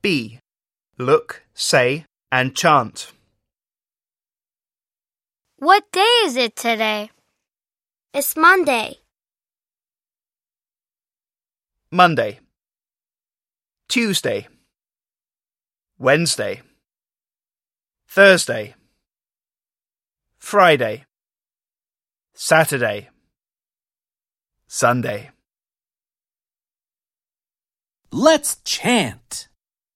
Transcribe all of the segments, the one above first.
B. Look, say, and chant. What day is it today? It's Monday. Monday, Tuesday, Wednesday, Thursday, Friday, Saturday, Sunday. Let's chant.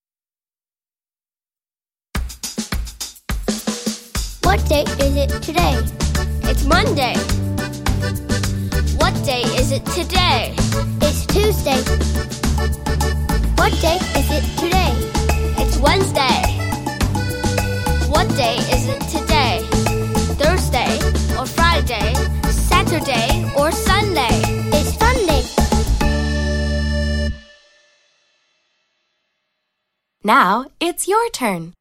What day is it today? It's Monday. What day is it today? It's Tuesday. What day is it today? It's Wednesday. What day is it today? Thursday or Friday, Saturday or Sunday? It's Sunday. Now it's your turn.